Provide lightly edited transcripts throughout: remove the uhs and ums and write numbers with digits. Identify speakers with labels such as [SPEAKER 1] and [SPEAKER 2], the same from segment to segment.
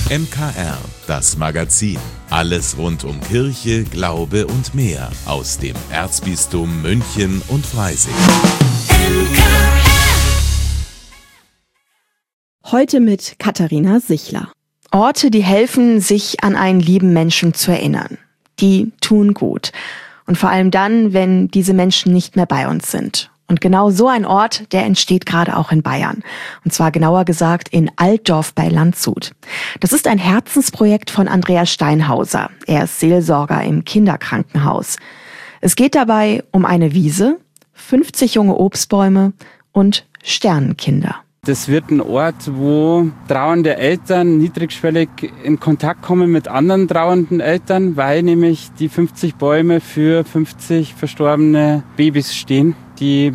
[SPEAKER 1] MKR, das Magazin. Alles rund um Kirche, Glaube und mehr aus dem Erzbistum München und Freising.
[SPEAKER 2] Heute mit Katharina Sichler. Orte, die helfen, sich an einen lieben Menschen zu erinnern. Die tun gut. Und vor allem dann, wenn diese Menschen nicht mehr bei uns sind. Und genau so ein Ort, der entsteht gerade auch in Bayern. Und zwar genauer gesagt in Altdorf bei Landshut. Das ist ein Herzensprojekt von Andreas Steinhauser. Er ist Seelsorger im Kinderkrankenhaus. Es geht dabei um eine Wiese, 50 junge Obstbäume und Sternenkinder.
[SPEAKER 3] Das wird ein Ort, wo trauernde Eltern niedrigschwellig in Kontakt kommen mit anderen trauernden Eltern, weil nämlich die 50 Bäume für 50 verstorbene Babys stehen, die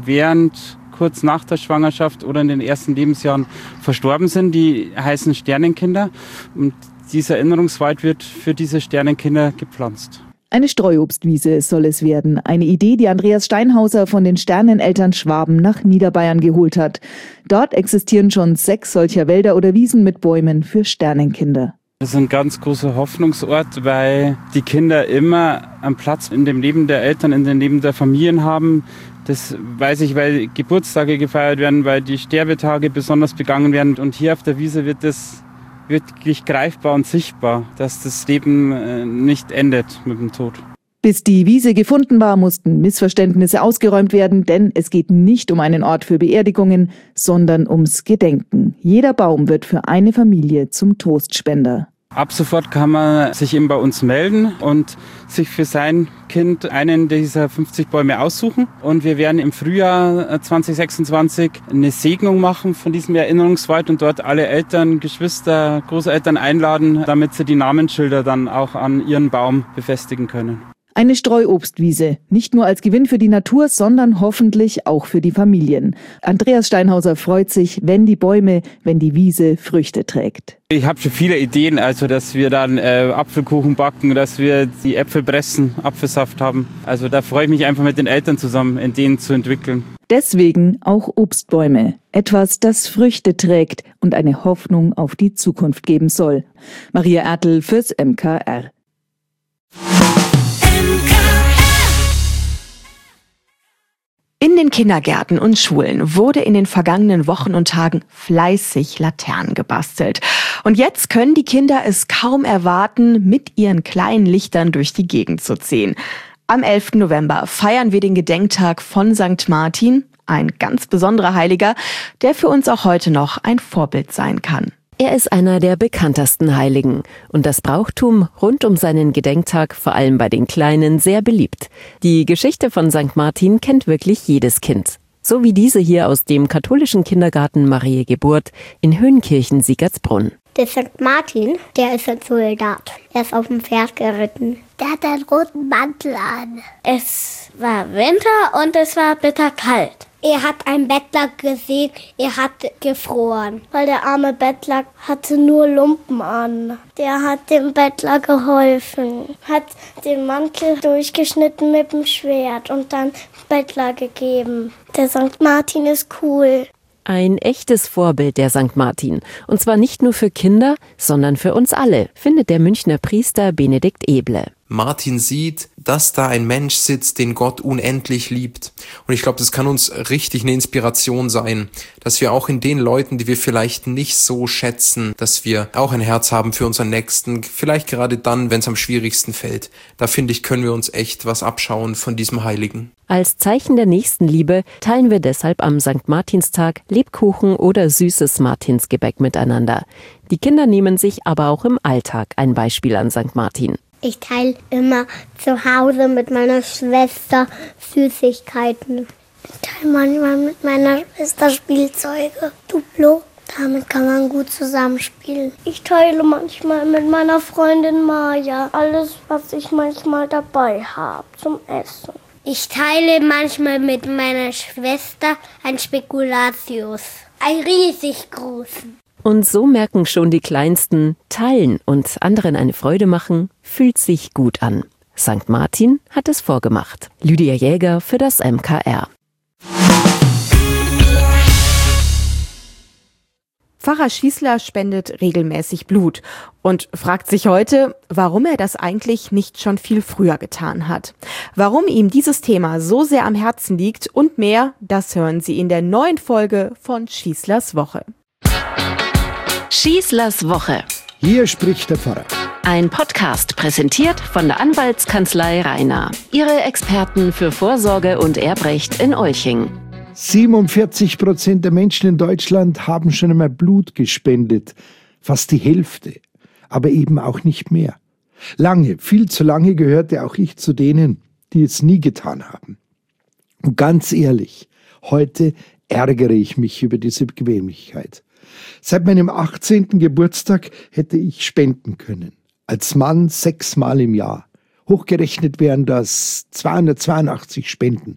[SPEAKER 3] kurz nach der Schwangerschaft oder in den ersten Lebensjahren verstorben sind. Die heißen Sternenkinder und dieser Erinnerungswald wird für diese Sternenkinder gepflanzt.
[SPEAKER 4] Eine Streuobstwiese soll es werden. Eine Idee, die Andreas Steinhauser von den Sterneneltern Schwaben nach Niederbayern geholt hat. Dort existieren schon 6 solcher Wälder oder Wiesen mit Bäumen für Sternenkinder.
[SPEAKER 3] Das ist ein ganz großer Hoffnungsort, weil die Kinder immer einen Platz in dem Leben der Eltern, in dem Leben der Familien haben. Das weiß ich, weil Geburtstage gefeiert werden, weil die Sterbetage besonders begangen werden. Und hier auf der Wiese wird das wirklich greifbar und sichtbar, dass das Leben nicht endet mit dem Tod.
[SPEAKER 4] Bis die Wiese gefunden war, mussten Missverständnisse ausgeräumt werden, denn es geht nicht um einen Ort für Beerdigungen, sondern ums Gedenken. Jeder Baum wird für eine Familie zum Trostspender.
[SPEAKER 3] Ab sofort kann man sich eben bei uns melden und sich für sein Kind einen dieser 50 Bäume aussuchen. Und wir werden im Frühjahr 2026 eine Segnung machen von diesem Erinnerungswald und dort alle Eltern, Geschwister, Großeltern einladen, damit sie die Namensschilder dann auch an ihren Baum befestigen können.
[SPEAKER 4] Eine Streuobstwiese, nicht nur als Gewinn für die Natur, sondern hoffentlich auch für die Familien. Andreas Steinhauser freut sich, wenn die Wiese Früchte trägt.
[SPEAKER 3] Ich habe schon viele Ideen, also dass wir dann Apfelkuchen backen, dass wir die Äpfel pressen, Apfelsaft haben. Also da freue ich mich einfach mit den Eltern zusammen, Ideen zu entwickeln.
[SPEAKER 4] Deswegen auch Obstbäume. Etwas, das Früchte trägt und eine Hoffnung auf die Zukunft geben soll. Maria Ertl fürs MKR.
[SPEAKER 2] In den Kindergärten und Schulen wurde in den vergangenen Wochen und Tagen fleißig Laternen gebastelt. Und jetzt können die Kinder es kaum erwarten, mit ihren kleinen Lichtern durch die Gegend zu ziehen. Am 11. November feiern wir den Gedenktag von St. Martin, ein ganz besonderer Heiliger, der für uns auch heute noch ein Vorbild sein kann.
[SPEAKER 5] Er ist einer der bekanntesten Heiligen und das Brauchtum rund um seinen Gedenktag, vor allem bei den Kleinen, sehr beliebt. Die Geschichte von St. Martin kennt wirklich jedes Kind. So wie diese hier aus dem katholischen Kindergarten Mariä Geburt in Höhenkirchen-Siegertsbrunn.
[SPEAKER 6] Der St. Martin, der ist ein Soldat. Er ist auf dem Pferd geritten. Der hat einen roten Mantel an. Es war Winter und es war bitterkalt. Er hat einen Bettler gesehen, er hat gefroren, weil der arme Bettler hatte nur Lumpen an. Der hat dem Bettler geholfen, hat den Mantel durchgeschnitten mit dem Schwert und dann Bettler gegeben. Der St. Martin ist cool.
[SPEAKER 5] Ein echtes Vorbild, der St. Martin. Und zwar nicht nur für Kinder, sondern für uns alle, findet der Münchner Priester Benedikt Eble.
[SPEAKER 7] Martin sieht, dass da ein Mensch sitzt, den Gott unendlich liebt. Und ich glaube, das kann uns richtig eine Inspiration sein, dass wir auch in den Leuten, die wir vielleicht nicht so schätzen, dass wir auch ein Herz haben für unseren Nächsten, vielleicht gerade dann, wenn es am schwierigsten fällt. Da finde ich, können wir uns echt was abschauen von diesem Heiligen.
[SPEAKER 5] Als Zeichen der Nächstenliebe teilen wir deshalb am St. Martinstag Lebkuchen oder süßes Martinsgebäck miteinander. Die Kinder nehmen sich aber auch im Alltag ein Beispiel an St. Martin.
[SPEAKER 6] Ich teile immer zu Hause mit meiner Schwester Süßigkeiten. Ich teile manchmal mit meiner Schwester Spielzeuge. Duplo, damit kann man gut zusammenspielen. Ich teile manchmal mit meiner Freundin Maja alles, was ich manchmal dabei habe zum Essen. Ich teile manchmal mit meiner Schwester ein Spekulatius. Einen riesig großen.
[SPEAKER 5] Und so merken schon die Kleinsten, teilen und anderen eine Freude machen, fühlt sich gut an. St. Martin hat es vorgemacht. Lydia Jäger für das MKR.
[SPEAKER 2] Pfarrer Schießler spendet regelmäßig Blut und fragt sich heute, warum er das eigentlich nicht schon viel früher getan hat. Warum ihm dieses Thema so sehr am Herzen liegt und mehr, das hören Sie in der neuen Folge von Schießlers Woche.
[SPEAKER 5] Schießlers Woche.
[SPEAKER 8] Hier spricht der Pfarrer.
[SPEAKER 5] Ein Podcast präsentiert von der Anwaltskanzlei Rainer. Ihre Experten für Vorsorge und Erbrecht in Olching.
[SPEAKER 8] 47% der Menschen in Deutschland haben schon einmal Blut gespendet. Fast die Hälfte. Aber eben auch nicht mehr. Lange, viel zu lange gehörte auch ich zu denen, die es nie getan haben. Und ganz ehrlich, heute ärgere ich mich über diese Bequemlichkeit. Seit meinem 18. Geburtstag hätte ich spenden können. Als Mann 6-mal im Jahr. Hochgerechnet wären das 282 Spenden.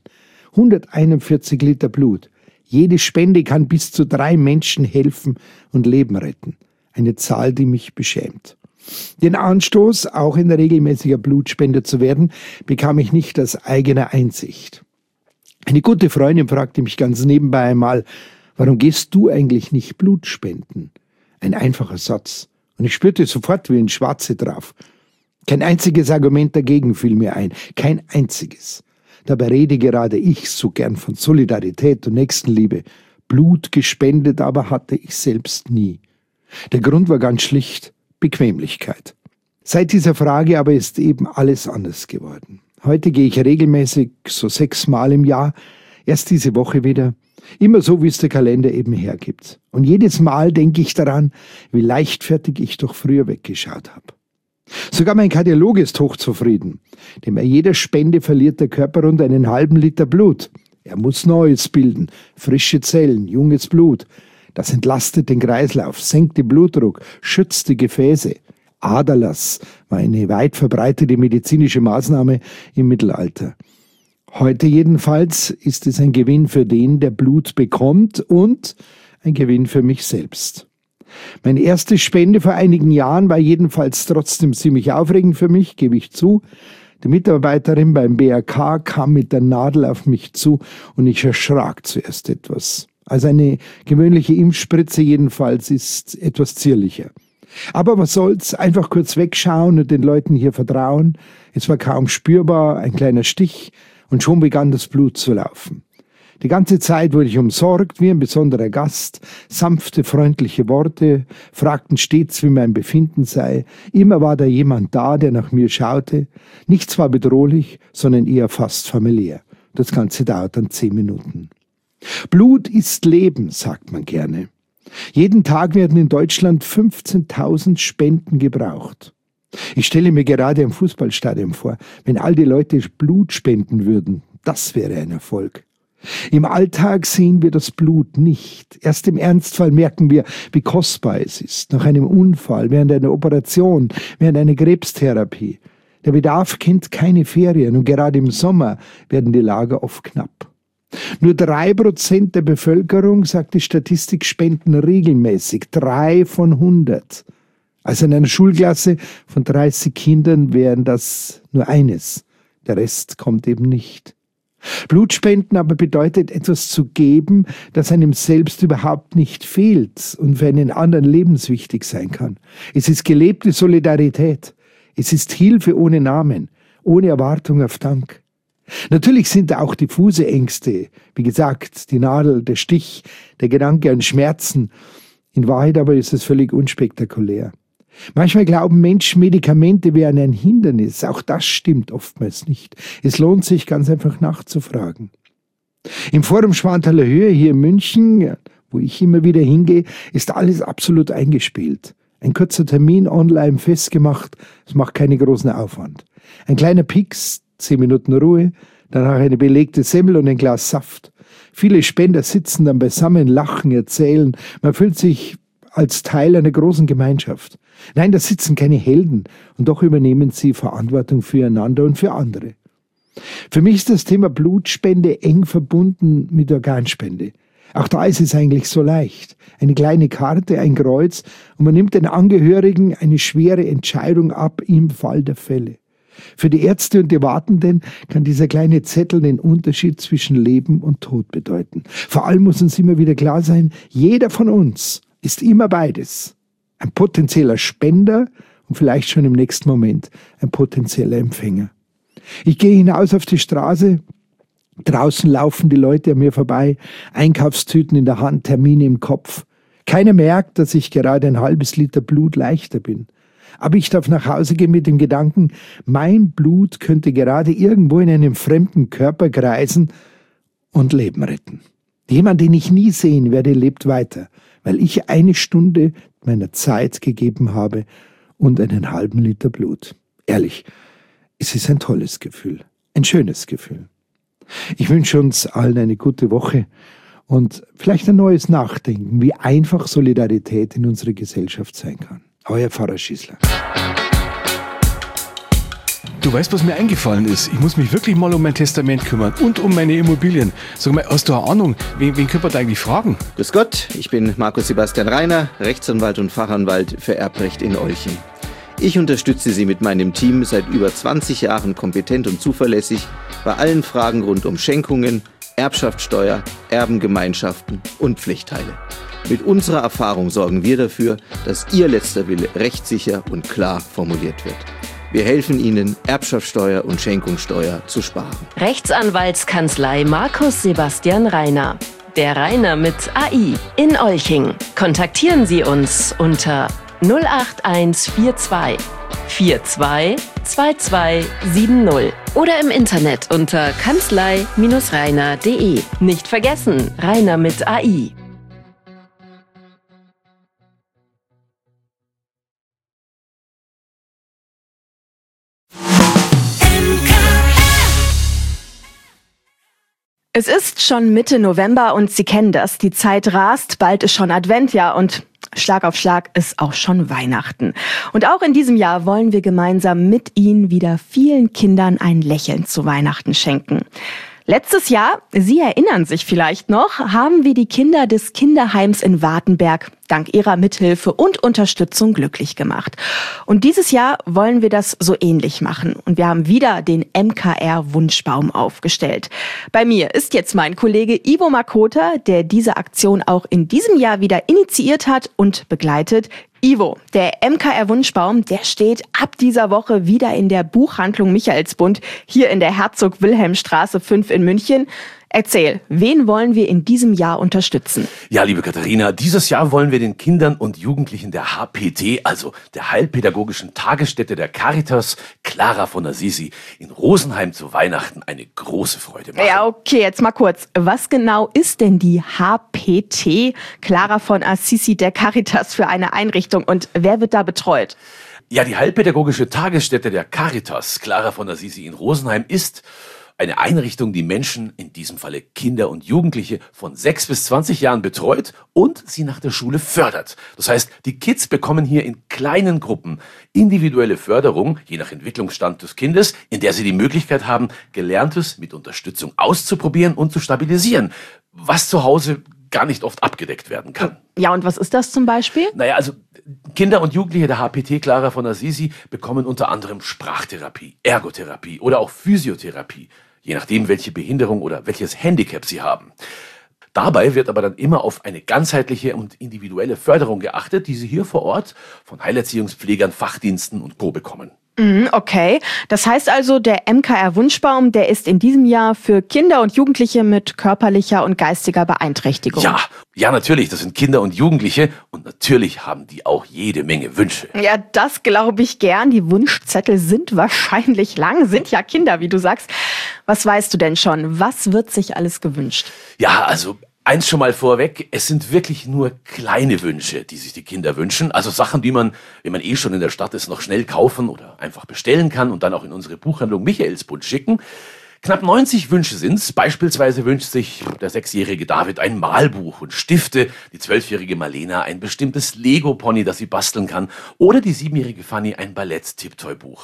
[SPEAKER 8] 141 Liter Blut. Jede Spende kann bis zu 3 Menschen helfen und Leben retten. Eine Zahl, die mich beschämt. Den Anstoß, auch ein regelmäßiger Blutspender zu werden, bekam ich nicht aus eigener Einsicht. Eine gute Freundin fragte mich ganz nebenbei einmal, warum gehst du eigentlich nicht Blut spenden? Ein einfacher Satz. Und ich spürte sofort wie ein Schwarze drauf. Kein einziges Argument dagegen fiel mir ein. Kein einziges. Dabei rede gerade ich so gern von Solidarität und Nächstenliebe. Blut gespendet aber hatte ich selbst nie. Der Grund war ganz schlicht: Bequemlichkeit. Seit dieser Frage aber ist eben alles anders geworden. Heute gehe ich regelmäßig, so 6-mal im Jahr, erst diese Woche wieder. Immer so, wie es der Kalender eben hergibt. Und jedes Mal denke ich daran, wie leichtfertig ich doch früher weggeschaut habe. Sogar mein Kardiologe ist hochzufrieden, denn bei jeder Spende verliert der Körper rund einen halben Liter Blut. Er muss Neues bilden, frische Zellen, junges Blut. Das entlastet den Kreislauf, senkt den Blutdruck, schützt die Gefäße. Aderlass war eine weit verbreitete medizinische Maßnahme im Mittelalter. Heute jedenfalls ist es ein Gewinn für den, der Blut bekommt, und ein Gewinn für mich selbst. Meine erste Spende vor einigen Jahren war jedenfalls trotzdem ziemlich aufregend für mich, gebe ich zu. Die Mitarbeiterin beim BRK kam mit der Nadel auf mich zu und ich erschrak zuerst etwas. Also eine gewöhnliche Impfspritze jedenfalls ist etwas zierlicher. Aber was soll's, einfach kurz wegschauen und den Leuten hier vertrauen. Es war kaum spürbar, ein kleiner Stich, und schon begann das Blut zu laufen. Die ganze Zeit wurde ich umsorgt wie ein besonderer Gast. Sanfte, freundliche Worte fragten stets, wie mein Befinden sei. Immer war da jemand da, der nach mir schaute. Nichts war bedrohlich, sondern eher fast familiär. Das Ganze dauert dann 10 Minuten. Blut ist Leben, sagt man gerne. Jeden Tag werden in Deutschland 15.000 Spenden gebraucht. Ich stelle mir gerade ein Fußballstadion vor, wenn all die Leute Blut spenden würden. Das wäre ein Erfolg. Im Alltag sehen wir das Blut nicht. Erst im Ernstfall merken wir, wie kostbar es ist. Nach einem Unfall, während einer Operation, während einer Krebstherapie. Der Bedarf kennt keine Ferien und gerade im Sommer werden die Lager oft knapp. Nur 3% der Bevölkerung, sagt die Statistik, spenden regelmäßig. 3 von 100. Also in einer Schulklasse von 30 Kindern wären das nur eines. Der Rest kommt eben nicht. Blutspenden aber bedeutet, etwas zu geben, das einem selbst überhaupt nicht fehlt und für einen anderen lebenswichtig sein kann. Es ist gelebte Solidarität. Es ist Hilfe ohne Namen, ohne Erwartung auf Dank. Natürlich sind da auch diffuse Ängste, wie gesagt, die Nadel, der Stich, der Gedanke an Schmerzen. In Wahrheit aber ist es völlig unspektakulär. Manchmal glauben Menschen, Medikamente wären ein Hindernis. Auch das stimmt oftmals nicht. Es lohnt sich ganz einfach nachzufragen. Im Forum Schwanthaler Höhe hier in München, wo ich immer wieder hingehe, ist alles absolut eingespielt. Ein kurzer Termin online festgemacht, es macht keinen großen Aufwand. Ein kleiner Pix, 10 Minuten Ruhe, danach eine belegte Semmel und ein Glas Saft. Viele Spender sitzen dann beisammen, lachen, erzählen. Man fühlt sich als Teil einer großen Gemeinschaft. Nein, da sitzen keine Helden und doch übernehmen sie Verantwortung füreinander und für andere. Für mich ist das Thema Blutspende eng verbunden mit Organspende. Auch da ist es eigentlich so leicht. Eine kleine Karte, ein Kreuz und man nimmt den Angehörigen eine schwere Entscheidung ab im Fall der Fälle. Für die Ärzte und die Wartenden kann dieser kleine Zettel den Unterschied zwischen Leben und Tod bedeuten. Vor allem muss uns immer wieder klar sein, jeder von uns, ist immer beides. Ein potenzieller Spender und vielleicht schon im nächsten Moment ein potenzieller Empfänger. Ich gehe hinaus auf die Straße, draußen laufen die Leute an mir vorbei, Einkaufstüten in der Hand, Termine im Kopf. Keiner merkt, dass ich gerade ein halbes Liter Blut leichter bin. Aber ich darf nach Hause gehen mit dem Gedanken, mein Blut könnte gerade irgendwo in einem fremden Körper kreisen und Leben retten. Jemand, den ich nie sehen werde, lebt weiter, weil ich 1 Stunde meiner Zeit gegeben habe und einen halben Liter Blut. Ehrlich, es ist ein tolles Gefühl, ein schönes Gefühl. Ich wünsche uns allen eine gute Woche und vielleicht ein neues Nachdenken, wie einfach Solidarität in unserer Gesellschaft sein kann. Euer Pfarrer Schießler.
[SPEAKER 9] Du weißt, was mir eingefallen ist? Ich muss mich wirklich mal um mein Testament kümmern und um meine Immobilien. Sag mal, hast du eine Ahnung, wen können wir da eigentlich fragen?
[SPEAKER 10] Grüß Gott, ich bin Markus Sebastian Reiner, Rechtsanwalt und Fachanwalt für Erbrecht in Olching. Ich unterstütze Sie mit meinem Team seit über 20 Jahren kompetent und zuverlässig bei allen Fragen rund um Schenkungen, Erbschaftssteuer, Erbengemeinschaften und Pflichtteile. Mit unserer Erfahrung sorgen wir dafür, dass Ihr letzter Wille rechtssicher und klar formuliert wird. Wir helfen Ihnen, Erbschaftssteuer und Schenkungssteuer zu sparen.
[SPEAKER 5] Rechtsanwaltskanzlei Markus Sebastian Reiner. Der Reiner mit AI in Olching. Kontaktieren Sie uns unter 08142 42 2270 oder im Internet unter kanzlei-reiner.de. Nicht vergessen, Reiner mit AI.
[SPEAKER 2] Es ist schon Mitte November und Sie kennen das. Die Zeit rast, bald ist schon Advent, ja, und Schlag auf Schlag ist auch schon Weihnachten. Und auch in diesem Jahr wollen wir gemeinsam mit Ihnen wieder vielen Kindern ein Lächeln zu Weihnachten schenken. Letztes Jahr, Sie erinnern sich vielleicht noch, haben wir die Kinder des Kinderheims in Wartenberg dank ihrer Mithilfe und Unterstützung glücklich gemacht. Und dieses Jahr wollen wir das so ähnlich machen. Und wir haben wieder den MKR-Wunschbaum aufgestellt. Bei mir ist jetzt mein Kollege Ivo Makota, der diese Aktion auch in diesem Jahr wieder initiiert hat und begleitet. Ivo, der MKR-Wunschbaum, der steht ab dieser Woche wieder in der Buchhandlung Michaelsbund hier in der Herzog-Wilhelm-Straße 5 in München. Erzähl, wen wollen wir in diesem Jahr unterstützen?
[SPEAKER 11] Ja, liebe Katharina, dieses Jahr wollen wir den Kindern und Jugendlichen der HPT, also der Heilpädagogischen Tagesstätte der Caritas, Clara von Assisi, in Rosenheim zu Weihnachten eine große Freude machen.
[SPEAKER 2] Ja, okay, jetzt mal kurz. Was genau ist denn die HPT, Clara von Assisi der Caritas, für eine Einrichtung und wer wird da betreut?
[SPEAKER 11] Ja, die Heilpädagogische Tagesstätte der Caritas, Clara von Assisi in Rosenheim, ist eine Einrichtung, die Menschen, in diesem Falle Kinder und Jugendliche, von 6 bis 20 Jahren betreut und sie nach der Schule fördert. Das heißt, die Kids bekommen hier in kleinen Gruppen individuelle Förderung, je nach Entwicklungsstand des Kindes, in der sie die Möglichkeit haben, Gelerntes mit Unterstützung auszuprobieren und zu stabilisieren, was zu Hause gar nicht oft abgedeckt werden kann.
[SPEAKER 2] Ja, und was ist das zum Beispiel?
[SPEAKER 11] Naja, also Kinder und Jugendliche der HPT Clara von Assisi bekommen unter anderem Sprachtherapie, Ergotherapie oder auch Physiotherapie, je nachdem, welche Behinderung oder welches Handicap sie haben. Dabei wird aber dann immer auf eine ganzheitliche und individuelle Förderung geachtet, die sie hier vor Ort von Heilerziehungspflegern, Fachdiensten und Co. bekommen.
[SPEAKER 2] Okay, das heißt also, der MKR-Wunschbaum, der ist in diesem Jahr für Kinder und Jugendliche mit körperlicher und geistiger Beeinträchtigung.
[SPEAKER 11] Ja, natürlich, das sind Kinder und Jugendliche und natürlich haben die auch jede Menge Wünsche.
[SPEAKER 2] Ja, das glaube ich gern. Die Wunschzettel sind wahrscheinlich lang, sind ja Kinder, wie du sagst. Was weißt du denn schon? Was wird sich alles gewünscht?
[SPEAKER 11] Ja, also eins schon mal vorweg, es sind wirklich nur kleine Wünsche, die sich die Kinder wünschen. Also Sachen, die man, wenn man schon in der Stadt ist, noch schnell kaufen oder einfach bestellen kann und dann auch in unsere Buchhandlung Michaelsbund schicken. Knapp 90 Wünsche sind's. Beispielsweise wünscht sich der 6-jährige David ein Malbuch und Stifte, die 12-jährige Marlena ein bestimmtes Lego-Pony, das sie basteln kann, oder die 7-jährige Fanny ein Ballett-Tipptoy-Buch.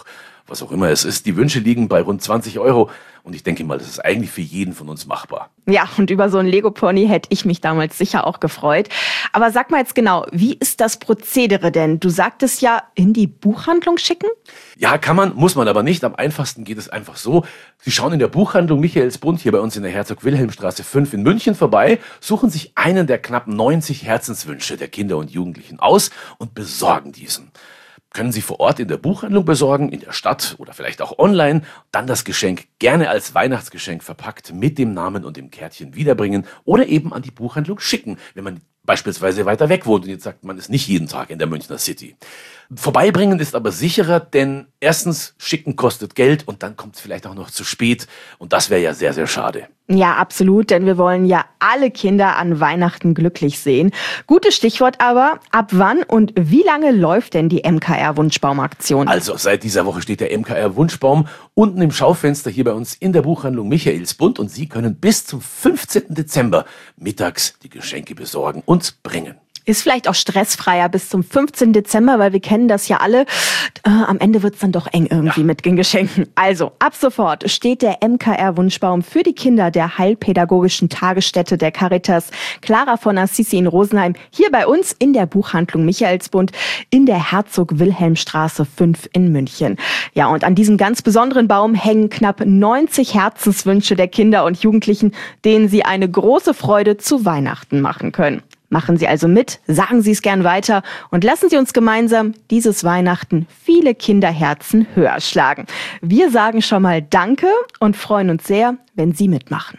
[SPEAKER 11] was auch immer es ist. Die Wünsche liegen bei rund 20 € und ich denke mal, das ist eigentlich für jeden von uns machbar.
[SPEAKER 2] Ja, und über so einen Lego-Pony hätte ich mich damals sicher auch gefreut. Aber sag mal jetzt genau, wie ist das Prozedere denn? Du sagtest ja, in die Buchhandlung schicken?
[SPEAKER 11] Ja, kann man, muss man aber nicht. Am einfachsten geht es einfach so. Sie schauen in der Buchhandlung Michaelsbund hier bei uns in der Herzog-Wilhelm-Straße 5 in München vorbei, suchen sich einen der knapp 90 Herzenswünsche der Kinder und Jugendlichen aus und besorgen diesen. Können Sie vor Ort in der Buchhandlung besorgen, in der Stadt oder vielleicht auch online, dann das Geschenk gerne als Weihnachtsgeschenk verpackt mit dem Namen und dem Kärtchen wiederbringen oder eben an die Buchhandlung schicken, wenn man beispielsweise weiter weg wohnt und jetzt sagt, man ist nicht jeden Tag in der Münchner City. Vorbeibringen ist aber sicherer, denn erstens, schicken kostet Geld und dann kommt es vielleicht auch noch zu spät und das wäre ja sehr, sehr schade.
[SPEAKER 2] Ja, absolut, denn wir wollen ja alle Kinder an Weihnachten glücklich sehen. Gutes Stichwort aber, ab wann und wie lange läuft denn die MKR-Wunschbaumaktion?
[SPEAKER 11] Also seit dieser Woche steht der MKR-Wunschbaum unten im Schaufenster hier bei uns in der Buchhandlung Michaelsbund und Sie können bis zum 15. Dezember mittags die Geschenke besorgen und bringen.
[SPEAKER 2] Ist vielleicht auch stressfreier bis zum 15. Dezember, weil wir kennen das ja alle. Am Ende wird's dann doch eng irgendwie mit den Geschenken. Also, ab sofort steht der MKR-Wunschbaum für die Kinder der Heilpädagogischen Tagesstätte der Caritas Clara von Assisi in Rosenheim hier bei uns in der Buchhandlung Michaelsbund in der Herzog-Wilhelm-Straße 5 in München. Ja, und an diesem ganz besonderen Baum hängen knapp 90 Herzenswünsche der Kinder und Jugendlichen, denen sie eine große Freude zu Weihnachten machen können. Machen Sie also mit, sagen Sie es gern weiter und lassen Sie uns gemeinsam dieses Weihnachten viele Kinderherzen höher schlagen. Wir sagen schon mal Danke und freuen uns sehr, wenn Sie mitmachen.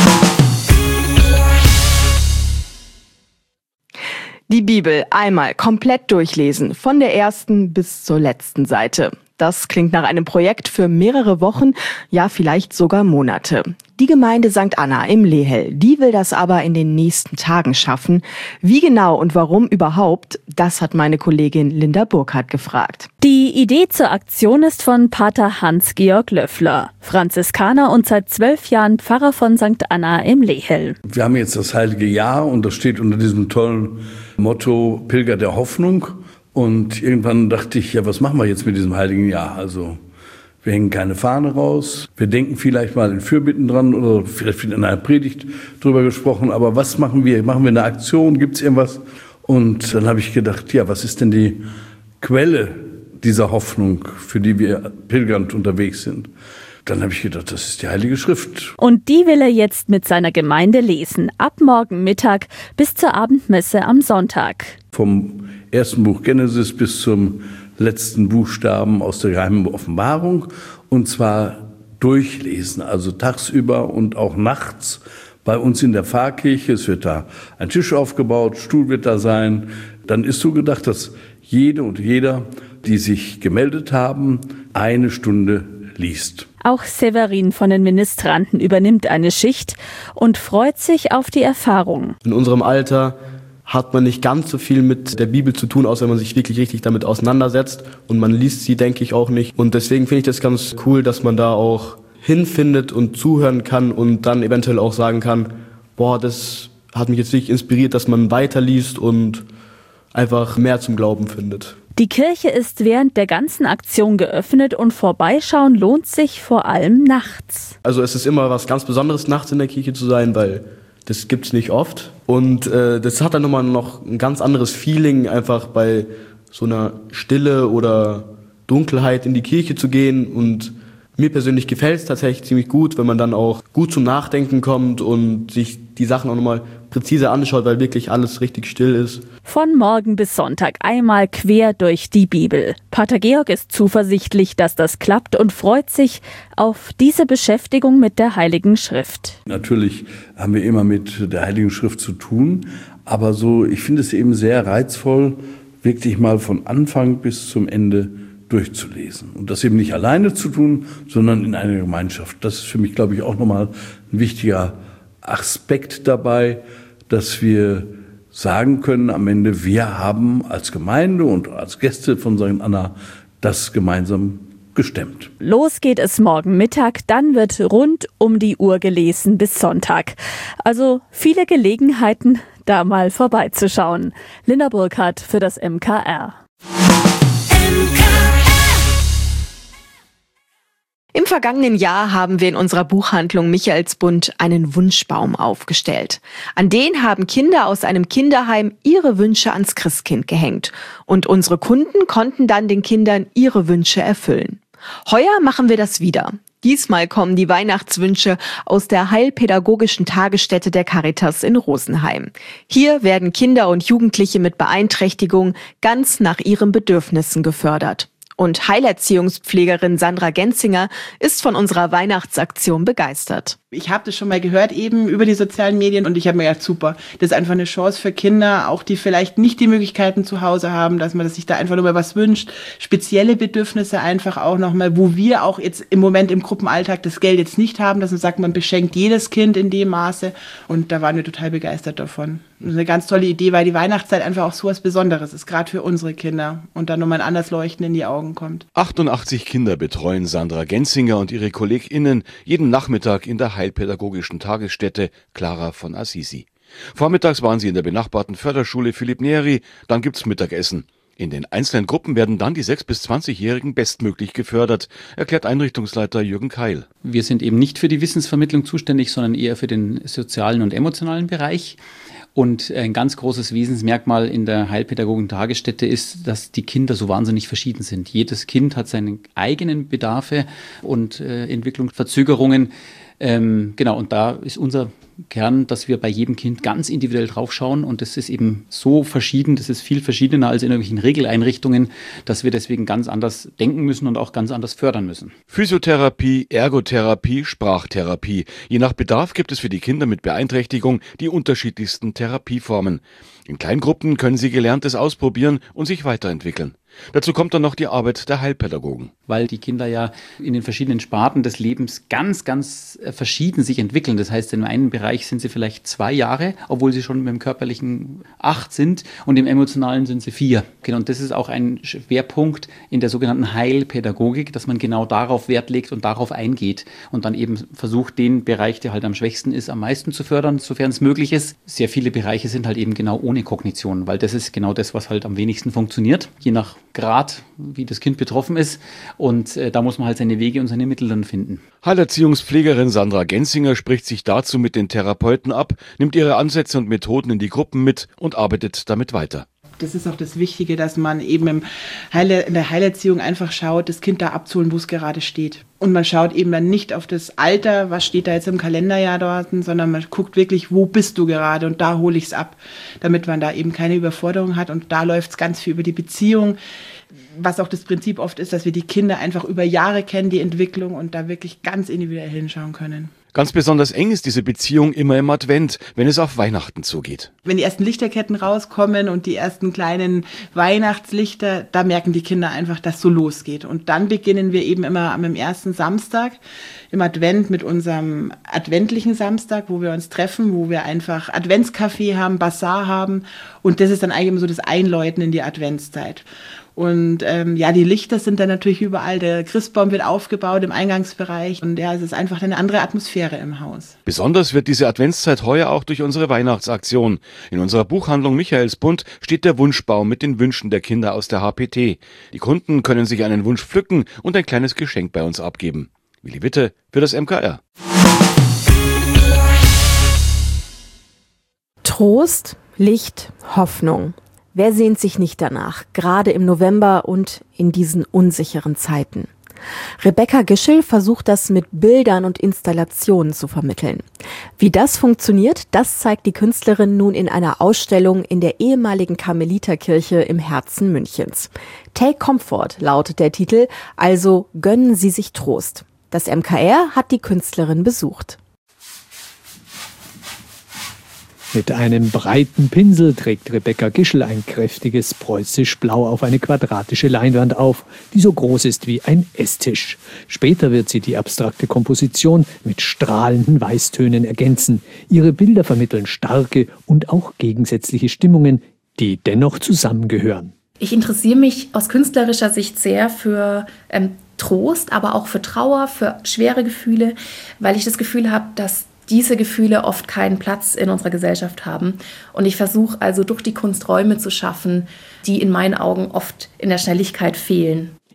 [SPEAKER 2] Die Bibel einmal komplett durchlesen, von der ersten bis zur letzten Seite. Das klingt nach einem Projekt für mehrere Wochen, ja vielleicht sogar Monate. Die Gemeinde St. Anna im Lehel, die will das aber in den nächsten Tagen schaffen. Wie genau und warum überhaupt, das hat meine Kollegin Linda Burkhardt gefragt.
[SPEAKER 12] Die Idee zur Aktion ist von Pater Hans-Georg Löffler, Franziskaner und seit 12 Jahren Pfarrer von St. Anna im Lehel.
[SPEAKER 13] Wir haben jetzt das Heilige Jahr und das steht unter diesem tollen Motto Pilger der Hoffnung. Und irgendwann dachte ich, ja, was machen wir jetzt mit diesem Heiligen Jahr? Also wir hängen keine Fahne raus, wir denken vielleicht mal in Fürbitten dran oder vielleicht in einer Predigt drüber gesprochen, aber was machen wir? Machen wir eine Aktion? Gibt es irgendwas? Und dann habe ich gedacht, ja, was ist denn die Quelle dieser Hoffnung, für die wir pilgernd unterwegs sind? Dann habe ich gedacht, das ist die Heilige Schrift.
[SPEAKER 12] Und die will er jetzt mit seiner Gemeinde lesen, ab morgen Mittag bis zur Abendmesse am Sonntag.
[SPEAKER 13] Vom ersten Buch Genesis bis zum letzten Buchstaben aus der geheimen Offenbarung. Und zwar durchlesen, also tagsüber und auch nachts bei uns in der Pfarrkirche. Es wird da ein Tisch aufgebaut, Stuhl wird da sein. Dann ist so gedacht, dass jede und jeder, die sich gemeldet haben, 1 Stunde liest.
[SPEAKER 12] Auch Severin von den Ministranten übernimmt eine Schicht und freut sich auf die Erfahrung.
[SPEAKER 14] In unserem Alter hat man nicht ganz so viel mit der Bibel zu tun, außer wenn man sich wirklich richtig damit auseinandersetzt. Und man liest sie, denke ich, auch nicht. Und deswegen finde ich das ganz cool, dass man da auch hinfindet und zuhören kann und dann eventuell auch sagen kann, boah, das hat mich jetzt wirklich inspiriert, dass man weiterliest und einfach mehr zum Glauben findet.
[SPEAKER 12] Die Kirche ist während der ganzen Aktion geöffnet und vorbeischauen lohnt sich vor allem nachts.
[SPEAKER 14] Also es ist immer was ganz Besonderes, nachts in der Kirche zu sein, weil das gibt's nicht oft. Und das hat dann nochmal noch ein ganz anderes Feeling, einfach bei so einer Stille oder Dunkelheit in die Kirche zu gehen. Und mir persönlich gefällt es tatsächlich ziemlich gut, wenn man dann auch gut zum Nachdenken kommt und sich die Sachen auch nochmal präzise anschaut, weil wirklich alles richtig still ist.
[SPEAKER 12] Von morgen bis Sonntag einmal quer durch die Bibel. Pater Georg ist zuversichtlich, dass das klappt und freut sich auf diese Beschäftigung mit der Heiligen Schrift.
[SPEAKER 13] Natürlich haben wir immer mit der Heiligen Schrift zu tun, aber so, ich finde es eben sehr reizvoll, wirklich mal von Anfang bis zum Ende durchzulesen. Und das eben nicht alleine zu tun, sondern in einer Gemeinschaft. Das ist für mich, glaube ich, auch nochmal ein wichtiger Aspekt dabei, dass wir sagen können am Ende, wir haben als Gemeinde und als Gäste von St. Anna das gemeinsam gestemmt.
[SPEAKER 12] Los geht es morgen Mittag, dann wird rund um die Uhr gelesen bis Sonntag. Also viele Gelegenheiten, da mal vorbeizuschauen. Linda Burkhardt für das MKR.
[SPEAKER 2] Im vergangenen Jahr haben wir in unserer Buchhandlung Michaelsbund einen Wunschbaum aufgestellt. An den haben Kinder aus einem Kinderheim ihre Wünsche ans Christkind gehängt. Und unsere Kunden konnten dann den Kindern ihre Wünsche erfüllen. Heuer machen wir das wieder. Diesmal kommen die Weihnachtswünsche aus der Heilpädagogischen Tagesstätte der Caritas in Rosenheim. Hier werden Kinder und Jugendliche mit Beeinträchtigung ganz nach ihren Bedürfnissen gefördert. Und Heilerziehungspflegerin Sandra Genzinger ist von unserer Weihnachtsaktion begeistert.
[SPEAKER 15] Ich habe das schon mal gehört, eben über die sozialen Medien, und ich habe mir gedacht, super, das ist einfach eine Chance für Kinder, auch die vielleicht nicht die Möglichkeiten zu Hause haben, dass man sich da einfach nur mal was wünscht. Spezielle Bedürfnisse einfach auch nochmal, wo wir auch jetzt im Moment im Gruppenalltag das Geld jetzt nicht haben, dass man sagt, man beschenkt jedes Kind in dem Maße, und da waren wir total begeistert davon. Das ist eine ganz tolle Idee, weil die Weihnachtszeit einfach auch so was Besonderes ist, gerade für unsere Kinder, und dann nochmal ein anderes Leuchten in die Augen kommt.
[SPEAKER 9] 88 Kinder betreuen Sandra Genzinger und ihre KollegInnen jeden Nachmittag in der Heilpädagogischen Tagesstätte Clara von Assisi. Vormittags waren sie in der benachbarten Förderschule Philipp Neri, dann gibt's Mittagessen. In den einzelnen Gruppen werden dann die 6- bis 20-Jährigen bestmöglich gefördert, erklärt Einrichtungsleiter Jürgen Keil.
[SPEAKER 16] Wir sind eben nicht für die Wissensvermittlung zuständig, sondern eher für den sozialen und emotionalen Bereich. Und ein ganz großes Wesensmerkmal in der Heilpädagogischen Tagesstätte ist, dass die Kinder so wahnsinnig verschieden sind. Jedes Kind hat seine eigenen Bedarfe und Entwicklungsverzögerungen. Genau, und da ist unser Kern, dass wir bei jedem Kind ganz individuell draufschauen, und das ist eben so verschieden, das ist viel verschiedener als in irgendwelchen Regeleinrichtungen, dass wir deswegen ganz anders denken müssen und auch ganz anders fördern müssen.
[SPEAKER 9] Physiotherapie, Ergotherapie, Sprachtherapie. Je nach Bedarf gibt es für die Kinder mit Beeinträchtigung die unterschiedlichsten Therapieformen. In Kleingruppen können sie Gelerntes ausprobieren und sich weiterentwickeln. Dazu kommt dann noch die Arbeit der Heilpädagogen.
[SPEAKER 16] Weil die Kinder ja in den verschiedenen Sparten des Lebens ganz verschieden sich entwickeln. Das heißt, in einem Bereich sind sie vielleicht 2 Jahre, obwohl sie schon mit dem körperlichen 8 sind, und im emotionalen sind sie 4. Und das ist auch ein Schwerpunkt in der sogenannten Heilpädagogik, dass man genau darauf Wert legt und darauf eingeht und dann eben versucht, den Bereich, der halt am schwächsten ist, am meisten zu fördern, sofern es möglich ist. Sehr viele Bereiche sind halt eben genau ohne Kognition, weil das ist genau das, was halt am wenigsten funktioniert, je nach Grad, wie das Kind betroffen ist. Und da muss man halt seine Wege und seine Mittel dann finden.
[SPEAKER 9] Heilerziehungspflegerin Sandra Genzinger spricht sich dazu mit den Therapeuten ab, nimmt ihre Ansätze und Methoden in die Gruppen mit und arbeitet damit weiter.
[SPEAKER 15] Das ist auch das Wichtige, dass man eben in der Heilerziehung einfach schaut, das Kind da abzuholen, wo es gerade steht. Und man schaut eben dann nicht auf das Alter, was steht da jetzt im Kalenderjahr dort, sondern man guckt wirklich, wo bist du gerade, und da hole ich es ab, damit man da eben keine Überforderung hat. Und da läuft es ganz viel über die Beziehung, was auch das Prinzip oft ist, dass wir die Kinder einfach über Jahre kennen, die Entwicklung, und da wirklich ganz individuell hinschauen können.
[SPEAKER 9] Ganz besonders eng ist diese Beziehung immer im Advent, wenn es auf Weihnachten zugeht.
[SPEAKER 15] Wenn die ersten Lichterketten rauskommen und die ersten kleinen Weihnachtslichter, da merken die Kinder einfach, dass so losgeht. Und dann beginnen wir eben immer am ersten Samstag im Advent mit unserem adventlichen Samstag, wo wir uns treffen, wo wir einfach Adventskaffee haben, Basar haben, und das ist dann eigentlich immer so das Einläuten in die Adventszeit. Und die Lichter sind dann natürlich überall. Der Christbaum wird aufgebaut im Eingangsbereich. Und ja, es ist einfach eine andere Atmosphäre im Haus.
[SPEAKER 9] Besonders wird diese Adventszeit heuer auch durch unsere Weihnachtsaktion. In unserer Buchhandlung Michaelsbund steht der Wunschbaum mit den Wünschen der Kinder aus der HPT. Die Kunden können sich einen Wunsch pflücken und ein kleines Geschenk bei uns abgeben. Willi Witte für das MKR.
[SPEAKER 2] Trost, Licht, Hoffnung. Wer sehnt sich nicht danach, gerade im November und in diesen unsicheren Zeiten? Rebecca Gischel versucht das mit Bildern und Installationen zu vermitteln. Wie das funktioniert, das zeigt die Künstlerin nun in einer Ausstellung in der ehemaligen Karmeliterkirche im Herzen Münchens. Take Comfort lautet der Titel, also gönnen Sie sich Trost. Das MKR hat die Künstlerin besucht.
[SPEAKER 17] Mit einem breiten Pinsel trägt Rebecca Gischel ein kräftiges preußisch-blau auf eine quadratische Leinwand auf, die so groß ist wie ein Esstisch. Später wird sie die abstrakte Komposition mit strahlenden Weißtönen ergänzen. Ihre Bilder vermitteln starke und auch gegensätzliche Stimmungen, die dennoch zusammengehören.
[SPEAKER 18] Ich interessiere mich aus künstlerischer Sicht sehr für Trost, aber auch für Trauer, für schwere Gefühle, weil ich das Gefühl habe, dass diese Gefühle oft keinen Platz in unserer Gesellschaft haben. Und ich versuche also durch die Kunst Räume zu schaffen, die in meinen Augen oft in der Schnelligkeit fehlen.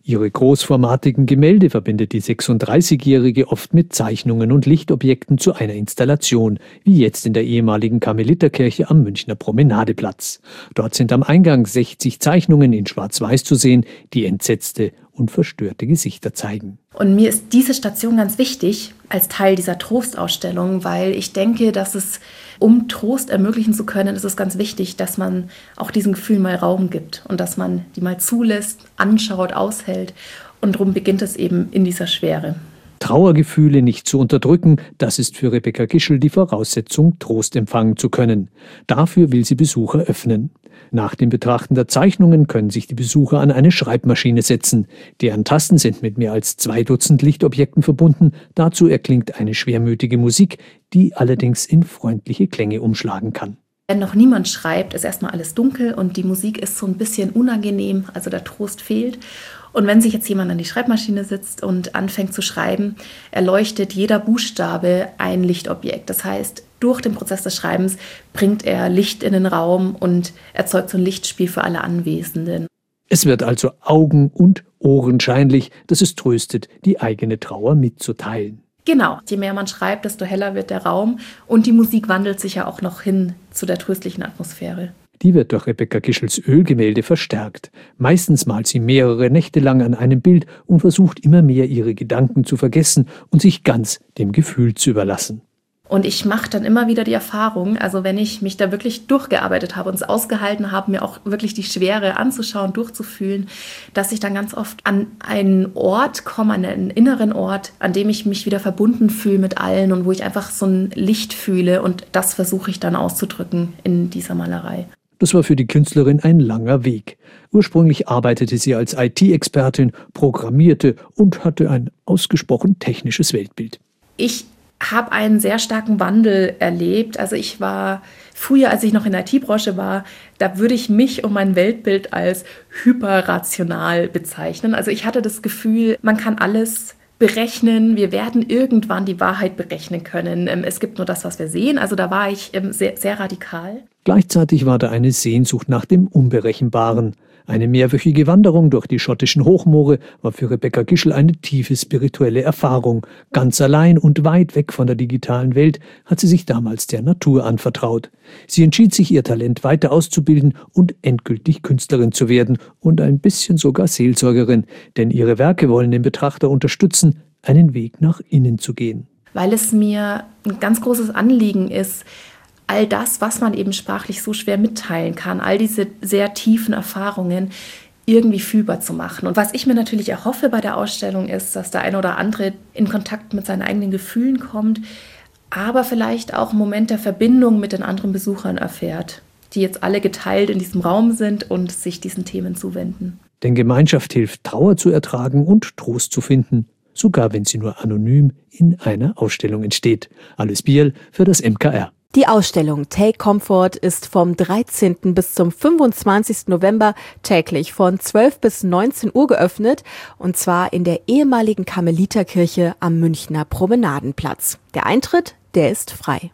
[SPEAKER 17] Ihre großformatigen Gemälde verbindet die 36-Jährige oft mit Zeichnungen und Lichtobjekten zu einer Installation, wie jetzt in der ehemaligen Karmeliterkirche am Münchner Promenadeplatz. Dort sind am Eingang 60 Zeichnungen in Schwarz-Weiß zu sehen, die entsetzte und verstörte Gesichter zeigen.
[SPEAKER 18] Und mir ist diese Station ganz wichtig als Teil dieser Trostausstellung, weil ich denke, dass es, um Trost ermöglichen zu können, ist es ganz wichtig, dass man auch diesen Gefühlen mal Raum gibt und dass man die mal zulässt, anschaut, aushält. Und darum beginnt es eben in dieser Schwere.
[SPEAKER 17] Trauergefühle nicht zu unterdrücken, das ist für Rebecca Gischel die Voraussetzung, Trost empfangen zu können. Dafür will sie Besucher öffnen. Nach dem Betrachten der Zeichnungen können sich die Besucher an eine Schreibmaschine setzen. Deren Tasten sind mit mehr als 2 Dutzend Lichtobjekten verbunden. Dazu erklingt eine schwermütige Musik, die allerdings in freundliche Klänge umschlagen kann.
[SPEAKER 18] Wenn noch niemand schreibt, ist erstmal alles dunkel und die Musik ist so ein bisschen unangenehm, also der Trost fehlt. Und wenn sich jetzt jemand an die Schreibmaschine sitzt und anfängt zu schreiben, erleuchtet jeder Buchstabe ein Lichtobjekt. Das heißt, durch den Prozess des Schreibens bringt er Licht in den Raum und erzeugt so ein Lichtspiel für alle Anwesenden.
[SPEAKER 17] Es wird also augen- und ohrenscheinlich, dass es tröstet, die eigene Trauer mitzuteilen.
[SPEAKER 18] Genau, je mehr man schreibt, desto heller wird der Raum und die Musik wandelt sich ja auch noch hin zu der tröstlichen Atmosphäre.
[SPEAKER 17] Die wird durch Rebecca Gischels Ölgemälde verstärkt. Meistens malt sie mehrere Nächte lang an einem Bild und versucht immer mehr ihre Gedanken zu vergessen und sich ganz dem Gefühl zu überlassen.
[SPEAKER 18] Und ich mache dann immer wieder die Erfahrung, also wenn ich mich da wirklich durchgearbeitet habe und es ausgehalten habe, mir auch wirklich die Schwere anzuschauen, durchzufühlen, dass ich dann ganz oft an einen Ort komme, an einen inneren Ort, an dem ich mich wieder verbunden fühle mit allen und wo ich einfach so ein Licht fühle und das versuche ich dann auszudrücken in dieser Malerei.
[SPEAKER 17] Das war für die Künstlerin ein langer Weg. Ursprünglich arbeitete sie als IT-Expertin, programmierte und hatte ein ausgesprochen technisches Weltbild.
[SPEAKER 18] Ich habe einen sehr starken Wandel erlebt. Also ich war früher, als ich noch in der IT-Branche war, da würde ich mich und mein Weltbild als hyperrational bezeichnen. Also ich hatte das Gefühl, man kann alles berechnen, wir werden irgendwann die Wahrheit berechnen können. Es gibt nur das, was wir sehen. Also da war ich sehr, sehr radikal.
[SPEAKER 17] Gleichzeitig war da eine Sehnsucht nach dem Unberechenbaren. Eine mehrwöchige Wanderung durch die schottischen Hochmoore war für Rebecca Gischel eine tiefe spirituelle Erfahrung. Ganz allein und weit weg von der digitalen Welt hat sie sich damals der Natur anvertraut. Sie entschied sich, ihr Talent weiter auszubilden und endgültig Künstlerin zu werden und ein bisschen sogar Seelsorgerin, denn ihre Werke wollen den Betrachter unterstützen, einen Weg nach innen zu gehen.
[SPEAKER 18] Weil es mir ein ganz großes Anliegen ist, all das, was man eben sprachlich so schwer mitteilen kann, all diese sehr tiefen Erfahrungen irgendwie fühlbar zu machen. Und was ich mir natürlich erhoffe bei der Ausstellung ist, dass der eine oder andere in Kontakt mit seinen eigenen Gefühlen kommt, aber vielleicht auch einen Moment der Verbindung mit den anderen Besuchern erfährt, die jetzt alle geteilt in diesem Raum sind und sich diesen Themen zuwenden.
[SPEAKER 17] Denn Gemeinschaft hilft, Trauer zu ertragen und Trost zu finden, sogar wenn sie nur anonym in einer Ausstellung entsteht. Alice Bierl für das MKR.
[SPEAKER 2] Die Ausstellung Take Comfort ist vom 13. bis zum 25. November täglich von 12 bis 19 Uhr geöffnet, und zwar in der ehemaligen Karmeliterkirche am Münchner Promenadenplatz. Der Eintritt, der ist frei.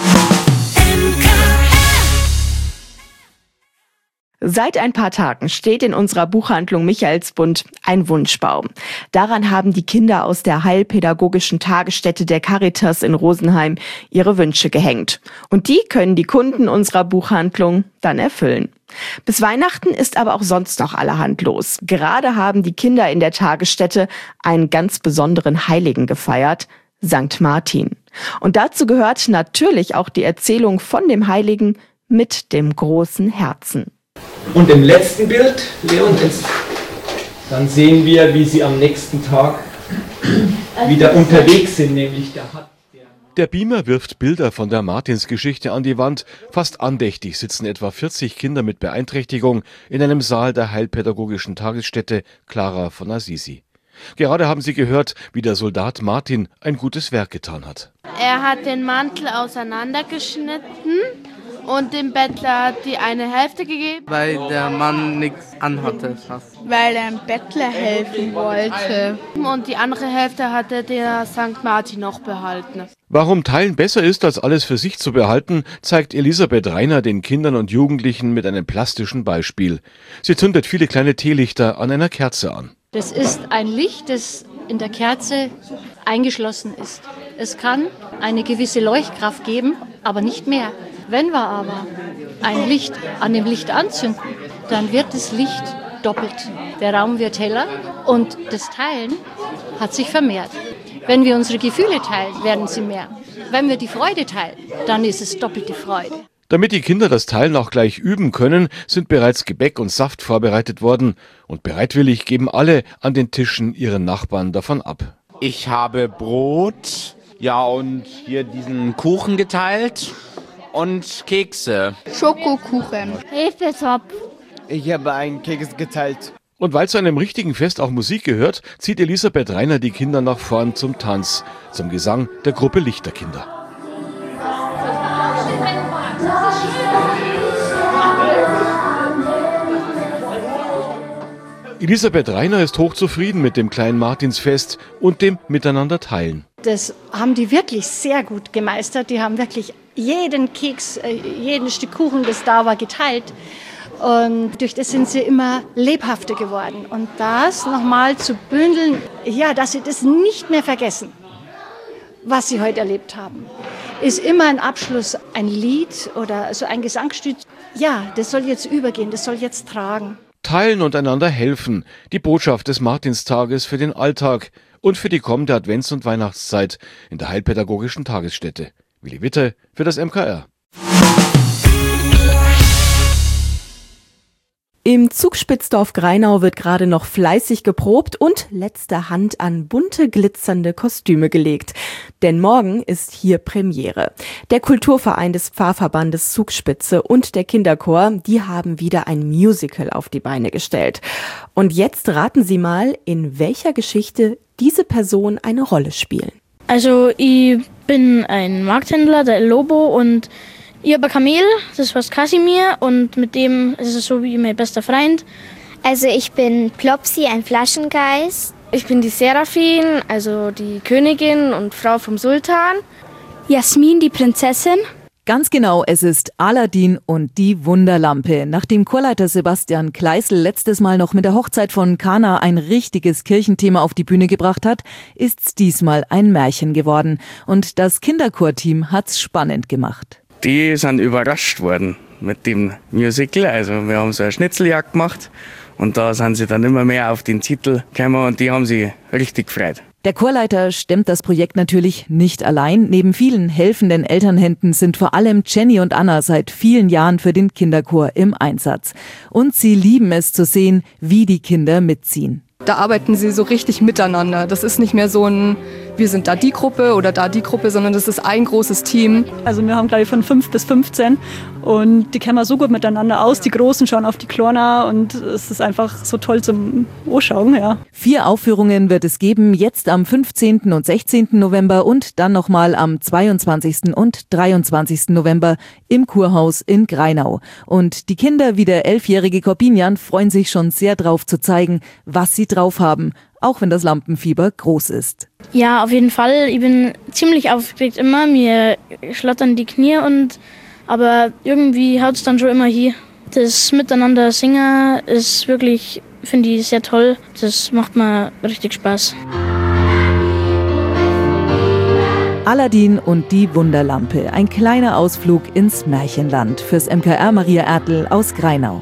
[SPEAKER 2] Seit ein paar Tagen steht in unserer Buchhandlung Michaelsbund ein Wunschbaum. Daran haben die Kinder aus der heilpädagogischen Tagesstätte der Caritas in Rosenheim ihre Wünsche gehängt. Und die können die Kunden unserer Buchhandlung dann erfüllen. Bis Weihnachten ist aber auch sonst noch allerhand los. Gerade haben die Kinder in der Tagesstätte einen ganz besonderen Heiligen gefeiert, Sankt Martin. Und dazu gehört natürlich auch die Erzählung von dem Heiligen mit dem großen Herzen.
[SPEAKER 19] Und im letzten Bild, Leon, dann sehen wir, wie sie am nächsten Tag wieder unterwegs sind, nämlich
[SPEAKER 9] der Beamer wirft Bilder von der Martinsgeschichte an die Wand. Fast andächtig sitzen etwa 40 Kinder mit Beeinträchtigung in einem Saal der heilpädagogischen Tagesstätte Clara von Assisi. Gerade haben Sie gehört, wie der Soldat Martin ein gutes Werk getan hat.
[SPEAKER 20] Er hat den Mantel auseinandergeschnitten und dem Bettler hat die eine Hälfte gegeben.
[SPEAKER 21] Weil der Mann nichts anhatte fast.
[SPEAKER 20] Weil er dem Bettler helfen wollte. Und die andere Hälfte hatte der St. Martin noch behalten.
[SPEAKER 9] Warum Teilen besser ist, als alles für sich zu behalten, zeigt Elisabeth Reiner den Kindern und Jugendlichen mit einem plastischen Beispiel. Sie zündet viele kleine Teelichter an einer Kerze an.
[SPEAKER 1] Das ist ein Licht, das in der Kerze eingeschlossen ist. Es kann eine gewisse Leuchtkraft geben, aber nicht mehr. Wenn wir aber ein Licht an dem Licht anzünden, dann wird das Licht doppelt. Der Raum wird heller und das Teilen hat sich vermehrt. Wenn wir unsere Gefühle teilen, werden sie mehr. Wenn wir die Freude teilen, dann ist es doppelte Freude.
[SPEAKER 9] Damit die Kinder das Teilen auch gleich üben können, sind bereits Gebäck und Saft vorbereitet worden. Und bereitwillig geben alle an den Tischen ihren Nachbarn davon ab.
[SPEAKER 22] Ich habe Brot, ja, und hier diesen Kuchen geteilt und Kekse.
[SPEAKER 6] Schokokuchen. Hefezopf.
[SPEAKER 21] Ich habe einen Keks geteilt.
[SPEAKER 9] Und weil zu einem richtigen Fest auch Musik gehört, zieht Elisabeth Reiner die Kinder nach vorn zum Tanz, zum Gesang der Gruppe Lichterkinder. Elisabeth Reiner ist hochzufrieden mit dem kleinen Martinsfest und dem Miteinander teilen.
[SPEAKER 23] Das haben die wirklich sehr gut gemeistert. Die haben wirklich jeden Keks, jeden Stück Kuchen, das da war, geteilt. Und durch das sind sie immer lebhafter geworden. Und das nochmal zu bündeln, ja, dass sie das nicht mehr vergessen, was sie heute erlebt haben, ist immer ein Abschluss, ein Lied oder so ein Gesangsstück. Ja, das soll jetzt übergehen, das soll jetzt tragen.
[SPEAKER 9] Teilen und einander helfen, die Botschaft des Martinstages für den Alltag und für die kommende Advents- und Weihnachtszeit in der Heilpädagogischen Tagesstätte. Willi Witte für das MKR.
[SPEAKER 2] Im Zugspitzdorf Greinau wird gerade noch fleißig geprobt und letzte Hand an bunte, glitzernde Kostüme gelegt. Denn morgen ist hier Premiere. Der Kulturverein des Pfarrverbandes Zugspitze und der Kinderchor, die haben wieder ein Musical auf die Beine gestellt. Und jetzt raten Sie mal, in welcher Geschichte diese Personen eine Rolle spielen.
[SPEAKER 24] Also ich bin ein Markthändler, der El Lobo, und ich habe ein Kamel, das heißt Kasimir, und mit dem ist es so wie mein bester Freund.
[SPEAKER 6] Also ich bin Plopsi, ein Flaschengeist.
[SPEAKER 25] Ich bin die Seraphin, also die Königin und Frau vom Sultan.
[SPEAKER 24] Jasmin, die Prinzessin.
[SPEAKER 4] Ganz genau, es ist Aladin und die Wunderlampe. Nachdem Chorleiter Sebastian Kleißl letztes Mal noch mit der Hochzeit von Kana ein richtiges Kirchenthema auf die Bühne gebracht hat, ist's diesmal ein Märchen geworden. Und das Kinderchorteam hat's spannend gemacht.
[SPEAKER 26] Die sind überrascht worden mit dem Musical. Also wir haben so eine Schnitzeljagd gemacht und da sind sie dann immer mehr auf den Titel gekommen und die haben sich richtig gefreut.
[SPEAKER 4] Der Chorleiter stemmt das Projekt natürlich nicht allein. Neben vielen helfenden Elternhänden sind vor allem Jenny und Anna seit vielen Jahren für den Kinderchor im Einsatz. Und sie lieben es zu sehen, wie die Kinder mitziehen.
[SPEAKER 27] Da arbeiten sie so richtig miteinander. Das ist nicht mehr so ein, wir sind da die Gruppe oder da die Gruppe, sondern das ist ein großes Team.
[SPEAKER 28] Also wir haben, glaube ich, von 5 bis 15 und die kennen wir so gut miteinander aus. Die Großen schauen auf die Kleinen und es ist einfach so toll zum Anschauen. Ja.
[SPEAKER 4] 4 Aufführungen wird es geben, jetzt am 15. und 16. November und dann nochmal am 22. und 23. November im Kurhaus in Greinau. Und die Kinder wie der 11-jährige Corbinian freuen sich schon sehr drauf zu zeigen, was sie drauf haben, auch wenn das Lampenfieber groß ist.
[SPEAKER 24] Ja, auf jeden Fall. Ich bin ziemlich aufgeregt immer. Mir schlottern die Knie, aber irgendwie haut es dann schon immer hier. Das Miteinander singen ist wirklich, finde ich, sehr toll. Das macht mir richtig Spaß.
[SPEAKER 4] Aladin und die Wunderlampe. Ein kleiner Ausflug ins Märchenland. Fürs MKR Maria Ertl aus Greinau.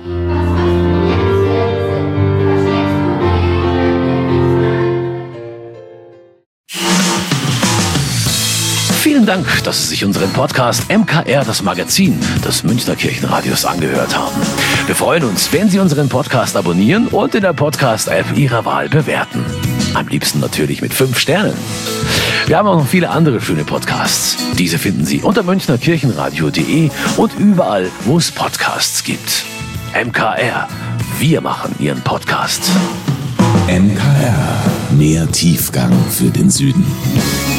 [SPEAKER 11] Vielen Dank, dass Sie sich unseren Podcast MKR, das Magazin des Münchner Kirchenradios, angehört haben. Wir freuen uns, wenn Sie unseren Podcast abonnieren und in der Podcast-App Ihrer Wahl bewerten. Am liebsten natürlich mit 5 Sternen. Wir haben auch noch viele andere schöne Podcasts. Diese finden Sie unter münchnerkirchenradio.de und überall, wo es Podcasts gibt. MKR, wir machen Ihren Podcast.
[SPEAKER 29] MKR, mehr Tiefgang für den Süden.